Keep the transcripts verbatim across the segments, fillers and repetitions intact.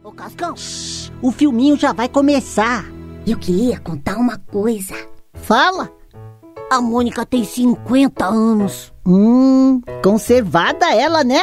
Ô, Cascão, shh, o filminho já vai começar. Eu queria contar uma coisa. Fala. A Mônica tem cinquenta anos. Hum, conservada ela, né?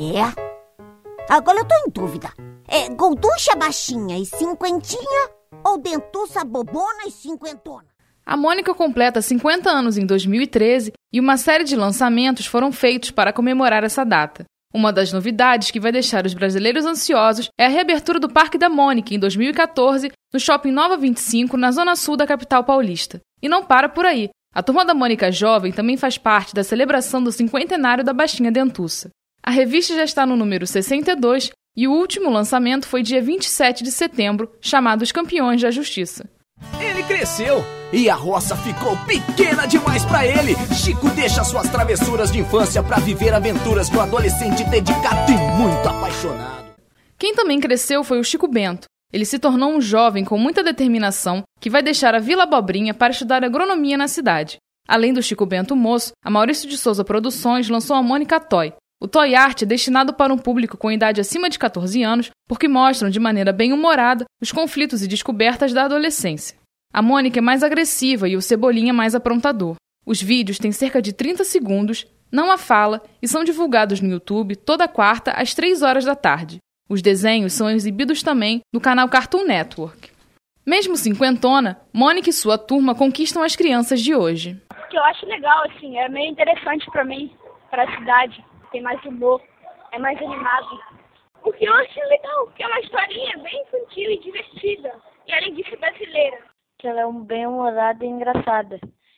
É. Agora eu tô em dúvida. É gorducha baixinha e cinquentinha ou dentuça bobona e cinquentona? A Mônica completa cinquenta anos em dois mil e treze e uma série de lançamentos foram feitos para comemorar essa data. Uma das novidades que vai deixar os brasileiros ansiosos é a reabertura do Parque da Mônica em dois mil e quatorze no Shopping Nova vinte e cinco, na zona sul da capital paulista. E não para por aí. A Turma da Mônica Jovem também faz parte da celebração do cinquentenário da Baixinha Dentuça. A revista já está no número sessenta e dois e o último lançamento foi dia vinte e sete de setembro, chamado Os Campeões da Justiça. Ele cresceu e a roça ficou pequena demais pra ele. Chico deixa suas travessuras de infância pra viver aventuras com um adolescente dedicado e muito apaixonado. Quem também cresceu foi o Chico Bento. Ele se tornou um jovem com muita determinação que vai deixar a Vila Abobrinha para estudar agronomia na cidade. Além do Chico Bento moço, a Maurício de Souza Produções lançou a Mônica Toy. O Toy Art é destinado para um público com idade acima de catorze anos, porque mostram de maneira bem-humorada os conflitos e descobertas da adolescência. A Mônica é mais agressiva e o Cebolinha mais aprontador. Os vídeos têm cerca de trinta segundos, não há fala e são divulgados no YouTube toda quarta às três horas da tarde. Os desenhos são exibidos também no canal Cartoon Network. Mesmo cinquentona, Mônica e sua turma conquistam as crianças de hoje. O que eu acho legal, assim, é meio interessante pra mim, pra cidade. Tem mais humor, é mais animado. O que eu acho legal, que é uma historinha bem infantil e divertida. E além disso, brasileira. Que ela é um bem humorada e engraçada.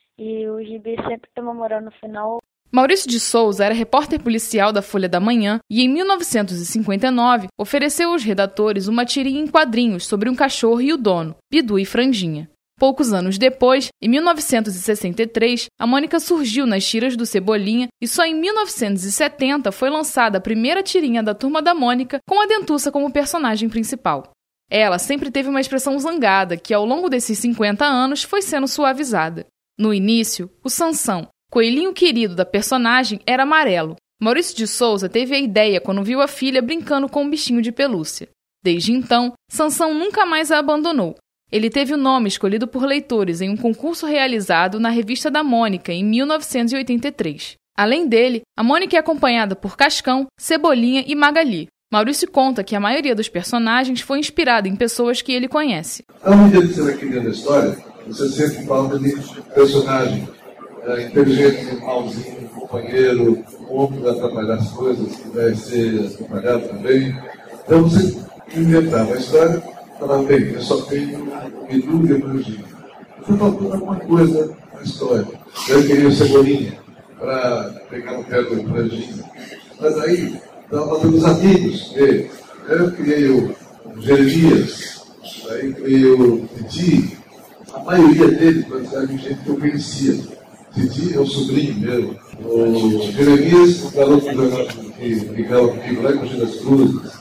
E o gibi sempre tem uma moral no final. Maurício de Souza era repórter policial da Folha da Manhã e, em mil novecentos e cinquenta e nove, ofereceu aos redatores uma tirinha em quadrinhos sobre um cachorro e o dono, Bidu e Franjinha. Poucos anos depois, em mil novecentos e sessenta e três, a Mônica surgiu nas tiras do Cebolinha e só em mil novecentos e setenta foi lançada a primeira tirinha da Turma da Mônica com a Dentuça como personagem principal. Ela sempre teve uma expressão zangada que, ao longo desses cinquenta anos, foi sendo suavizada. No início, o Sansão, coelhinho querido da personagem, era amarelo. Maurício de Souza teve a ideia quando viu a filha brincando com um bichinho de pelúcia. Desde então, Sansão nunca mais a abandonou. Ele teve o nome escolhido por leitores em um concurso realizado na Revista da Mônica em mil novecentos e oitenta e três. Além dele, a Mônica é acompanhada por Cascão, Cebolinha e Magali. Maurício conta que a maioria dos personagens foi inspirada em pessoas que ele conhece. À medida que você vai criando a história, você sempre fala de personagem é, inteligente, malzinho, companheiro, um homem que vai atrapalhar as coisas, que vai ser atrapalhado também. Então você inventava a história, falava, bem, eu só tenho Bidu e Franjinha. Foi faltando alguma coisa na história. Eu queria o Cebolinha para pegar no pé do Franjinha. Mas aí, estava falando dos amigos dele. Eu criei o Jeremias, aí criei o Titi. A maioria deles, era gente que eu conhecia. Titi é o sobrinho meu. O Jeremias, o garoto que brigava comigo lá em Mogi das Cruzes.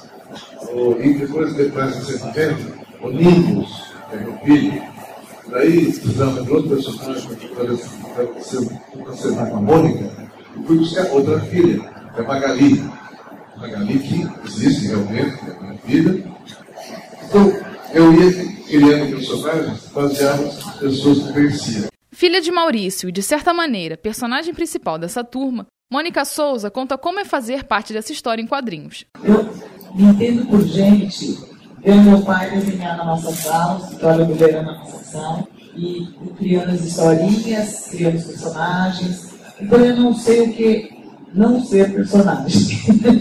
O, e depois, depois de setenta, o Nimbus, que é meu filho. Daí, precisava de outro personagem para ser com a Mônica. E fui buscar outra filha, que é a Magali. Magali, que existe realmente, que é minha filha. Então, eu ia criando personagens baseados em pessoas que conhecia. Filha de Maurício e, de certa maneira, personagem principal dessa turma, Mônica Souza conta como é fazer parte dessa história em quadrinhos. Eu me entendo por gente, ver meu pai desenhar na nossa sala, o escritório do Verão na nossa sala, e, e criando as historinhas, criando os personagens. Então eu não sei o que não ser personagem.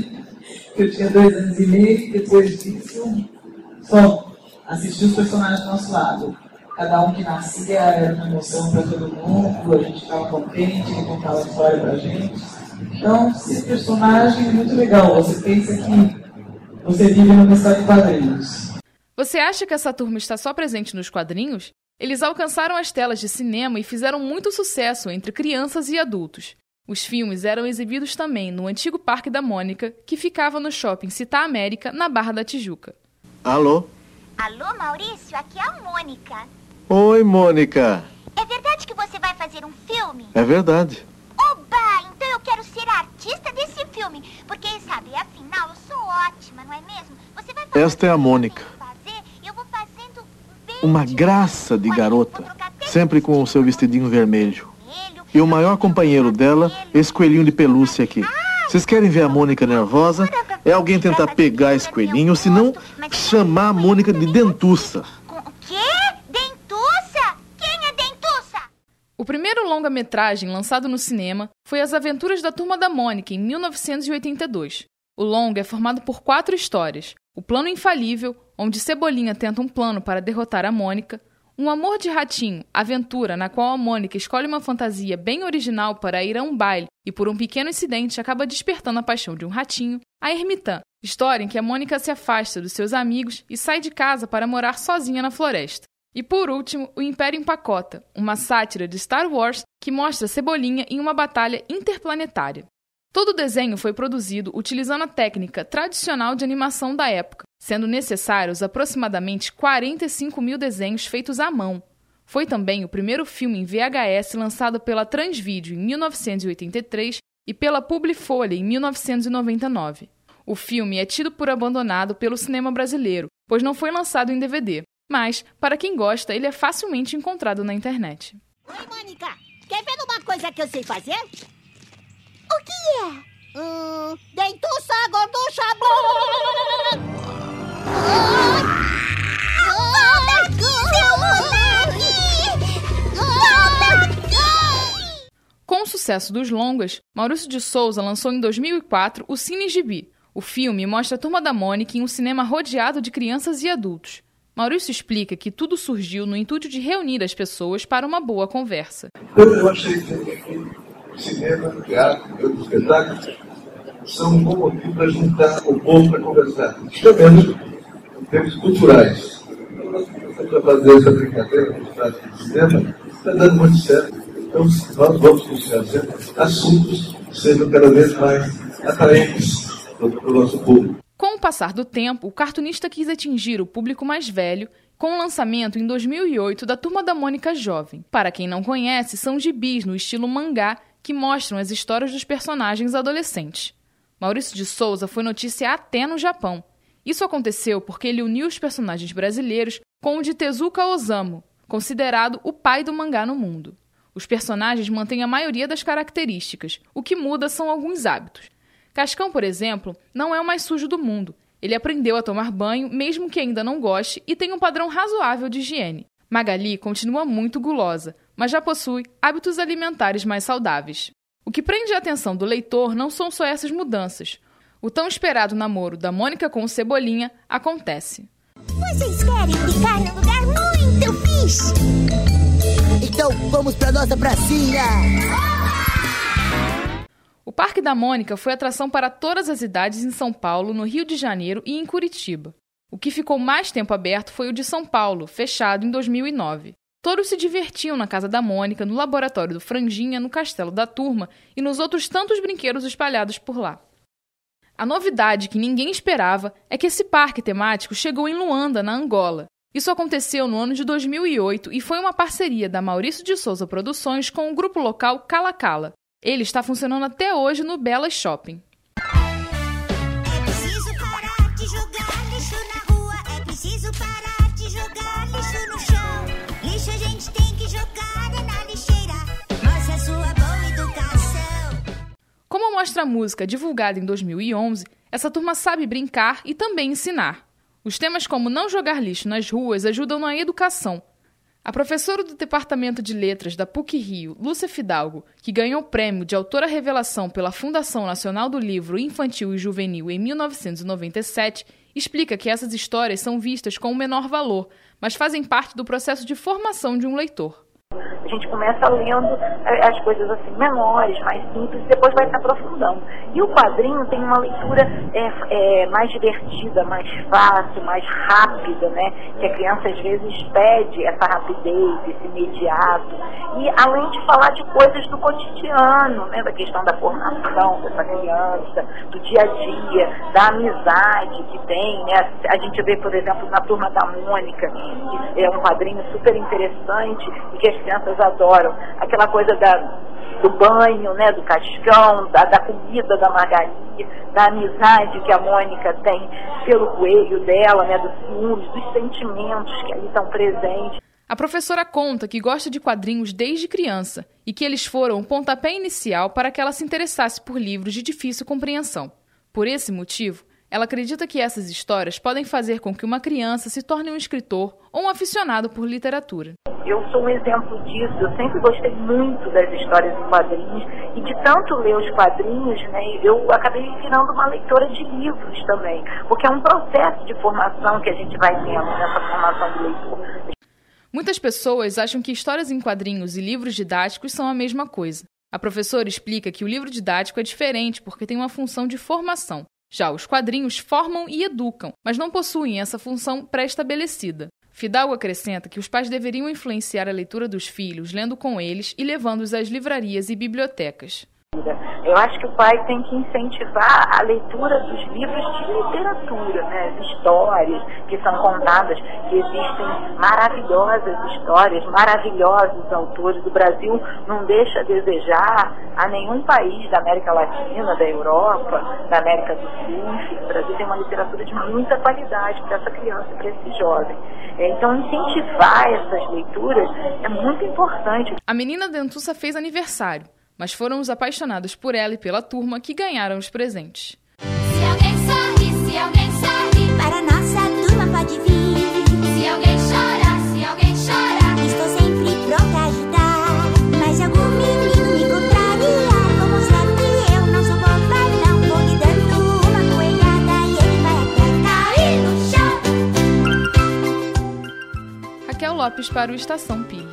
Eu tinha dois anos e meio, depois disso, só assisti os personagens do nosso lado. Cada um que nascia era uma emoção para todo mundo, a gente ficava contente, ele contava a história para a gente. Então, ser personagem é muito legal. Você pensa que você vive numa história de quadrinhos. Você acha que essa turma está só presente nos quadrinhos? Eles alcançaram as telas de cinema e fizeram muito sucesso entre crianças e adultos. Os filmes eram exibidos também no antigo Parque da Mônica, que ficava no shopping Città América, na Barra da Tijuca. Alô? Alô, Maurício? Aqui é a Mônica. Oi, Mônica. É verdade que você vai fazer um filme? É verdade. Oba! Então eu quero quero ser a artista desse filme. Porque, sabe, afinal, eu sou ótima, não é mesmo? Você vai fazer. Esta é a Mônica. Fazer, eu vou fazendo bem Uma graça de garota, sempre com o seu vestidinho vermelho. E o maior companheiro dela, esse coelhinho de pelúcia aqui. Vocês querem ver a Mônica nervosa? É alguém tentar pegar esse coelhinho, ou se não, chamar a Mônica de dentuça. O quê? Dentuça? Quem é dentuça? O primeiro longa-metragem lançado no cinema foi As Aventuras da Turma da Mônica, em mil novecentos e oitenta e dois. O longa é formado por quatro histórias. O Plano Infalível, onde Cebolinha tenta um plano para derrotar a Mônica. Um Amor de Ratinho, aventura na qual a Mônica escolhe uma fantasia bem original para ir a um baile e por um pequeno incidente acaba despertando a paixão de um ratinho. A Ermitã, história em que a Mônica se afasta dos seus amigos e sai de casa para morar sozinha na floresta. E por último, O Império Empacota, uma sátira de Star Wars que mostra Cebolinha em uma batalha interplanetária. Todo o desenho foi produzido utilizando a técnica tradicional de animação da época, sendo necessários aproximadamente quarenta e cinco mil desenhos feitos à mão. Foi também o primeiro filme em V H S lançado pela Transvídeo em mil novecentos e oitenta e três e pela Publifolha em mil novecentos e noventa e nove. O filme é tido por abandonado pelo cinema brasileiro, pois não foi lançado em D V D, mas, para quem gosta, ele é facilmente encontrado na internet. Oi, Mônica, quer ver uma coisa que eu sei fazer? O que é? Hum, dentuça, gorducha, Com o sucesso dos longas, Maurício de Souza lançou em dois mil e quatro o Cine Gibi. O filme mostra a Turma da Mônica em um cinema rodeado de crianças e adultos. Maurício explica que tudo surgiu no intuito de reunir as pessoas para uma boa conversa. Eu achei que o cinema, o teatro e outros espetáculos são um bom motivo para juntar o povo para conversar, justamente em termos culturais. Para fazer essa brincadeira com os teatros do cinema, está dando muito certo. Então, nós vamos buscar sempre assuntos que sejam cada vez mais atraentes para o nosso público. Com o passar do tempo, o cartunista quis atingir o público mais velho com o lançamento em dois mil e oito da Turma da Mônica Jovem. Para quem não conhece, são gibis no estilo mangá que mostram as histórias dos personagens adolescentes. Maurício de Souza foi notícia até no Japão. Isso aconteceu porque ele uniu os personagens brasileiros com o de Tezuka Osamu, considerado o pai do mangá no mundo. Os personagens mantêm a maioria das características, o que muda são alguns hábitos. Cascão, por exemplo, não é o mais sujo do mundo. Ele aprendeu a tomar banho, mesmo que ainda não goste, e tem um padrão razoável de higiene. Magali continua muito gulosa, mas já possui hábitos alimentares mais saudáveis. O que prende a atenção do leitor não são só essas mudanças. O tão esperado namoro da Mônica com o Cebolinha acontece. Vocês querem ficar num lugar muito fixe? Então vamos pra nossa pracinha! O Parque da Mônica foi atração para todas as idades em São Paulo, no Rio de Janeiro e em Curitiba. O que ficou mais tempo aberto foi o de São Paulo, fechado em dois mil e nove. Todos se divertiam na casa da Mônica, no laboratório do Franjinha, no castelo da Turma e nos outros tantos brinquedos espalhados por lá. A novidade que ninguém esperava é que esse parque temático chegou em Luanda, na Angola. Isso aconteceu no ano de dois mil e oito e foi uma parceria da Maurício de Souza Produções com o grupo local Cala Cala. Ele está funcionando até hoje no Bela Shopping. É preciso parar de jogar lixo na rua, é preciso parar de jogar lixo no chão. Lixo a gente tem que jogar é na lixeira, mostra a sua boa educação. Como mostra a música divulgada em dois mil e onze, essa turma sabe brincar e também ensinar. Os temas como não jogar lixo nas ruas ajudam na educação. A professora do Departamento de Letras da PUC-Rio, Lúcia Fidalgo, que ganhou o prêmio de Autora Revelação pela Fundação Nacional do Livro Infantil e Juvenil em mil novecentos e noventa e sete, explica que essas histórias são vistas com o menor valor, mas fazem parte do processo de formação de um leitor. A gente começa lendo as coisas assim menores, mais simples, e depois vai se aprofundando. E o quadrinho tem uma leitura é, é, mais divertida, mais fácil, mais rápida, né? Que a criança às vezes pede essa rapidez, esse imediato. E além de falar de coisas do cotidiano, né? Da questão da formação dessa criança, do dia a dia, da amizade que tem, né? A gente vê, por exemplo, na Turma da Mônica, que é um quadrinho super interessante e que as crianças adoram. Aquela coisa da, do banho, né, do Cascão, da, da comida da Margarida, da amizade que a Mônica tem pelo coelho dela, né, dos ciúmes, dos sentimentos que ali estão presentes. A professora conta que gosta de quadrinhos desde criança e que eles foram o pontapé inicial para que ela se interessasse por livros de difícil compreensão. Por esse motivo, ela acredita que essas histórias podem fazer com que uma criança se torne um escritor ou um aficionado por literatura. Eu sou um exemplo disso, eu sempre gostei muito das histórias em quadrinhos e de tanto ler os quadrinhos, né, eu acabei virando uma leitora de livros também, porque é um processo de formação que a gente vai tendo nessa formação de leitor. Muitas pessoas acham que histórias em quadrinhos e livros didáticos são a mesma coisa. A professora explica que o livro didático é diferente porque tem uma função de formação. Já os quadrinhos formam e educam, mas não possuem essa função pré-estabelecida. Fidalgo acrescenta que os pais deveriam influenciar a leitura dos filhos, lendo com eles e levando-os às livrarias e bibliotecas. Eu acho que o pai tem que incentivar a leitura dos livros de literatura, né? As histórias que são contadas, que existem maravilhosas histórias, maravilhosos autores. O Brasil não deixa a desejar a nenhum país da América Latina, da Europa, da América do Sul. Enfim, o Brasil tem uma literatura de muita qualidade para essa criança e para esse jovem. Então, incentivar essas leituras é muito importante. A menina dentuça fez aniversário, mas foram os apaixonados por ela e pela turma que ganharam os presentes. Se alguém sorri, se alguém sorri, para nossa turma pode vir. Se alguém chora, se alguém chora, estou sempre pronta a ajudar. Mas algum menino me contrariar, vou mostrar que eu não sou boba, não. Vou lhe dando uma coelhada e ele vai até cair no chão. Raquel Lopes para o Estação Pilha.